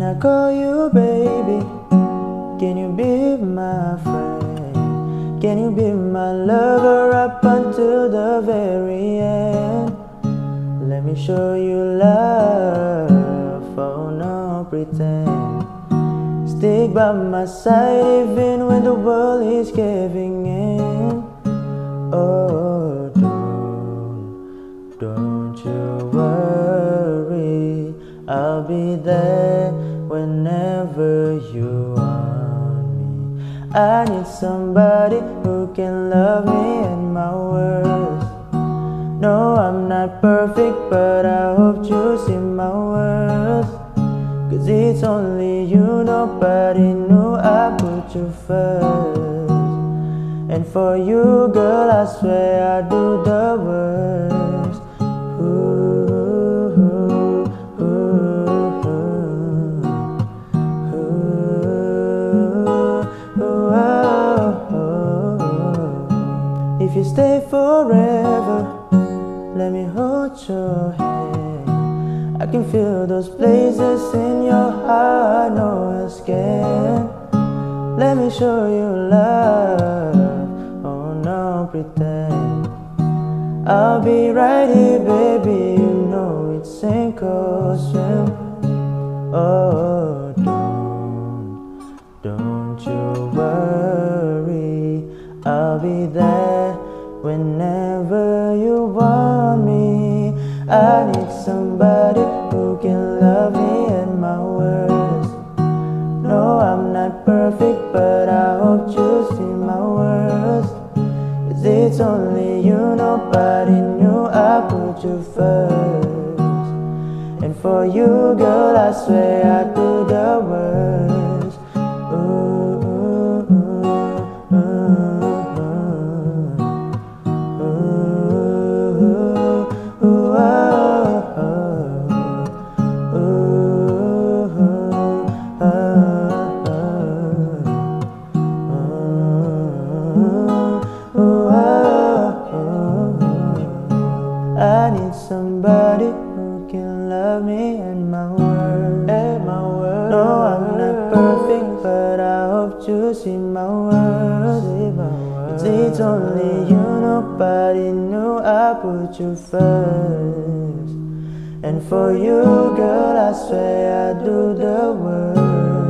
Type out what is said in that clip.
I call you baby, can you be my friend? Can you be my lover up until the very end? Let me show you love, oh no pretend. Stick by my side even when the world is caving in. Oh, don't you worry, I'll be there whenever you want me. I need somebody who can love me at my worst. No, I'm not perfect, but I hope you see my worth. Cause it's only you, nobody knew I put you first. And for you, girl, I swear I do the worst. Ooh, ooh, ooh, ooh, ooh, oh. If you stay forever, let me hold your hand. I can feel those places in your heart no else can. Let me show you love, oh no pretend. I'll be right here baby, you know it's sink or swim. Oh, don't you worry, I'll be there whenever you want me. I need somebody who can love me at my worst. No, I'm not perfect, but I hope you see my worst. Cause it's only you, nobody knew I put you first. And for you, girl, I swear I do the worst. Ooh, ooh, ooh, ooh, ooh, ooh, I need somebody who can love me at my word. No, I'm not perfect, but I hope you see my worth. It's only you, nobody knew I put you first. And for you, girl, I swear I do the worst.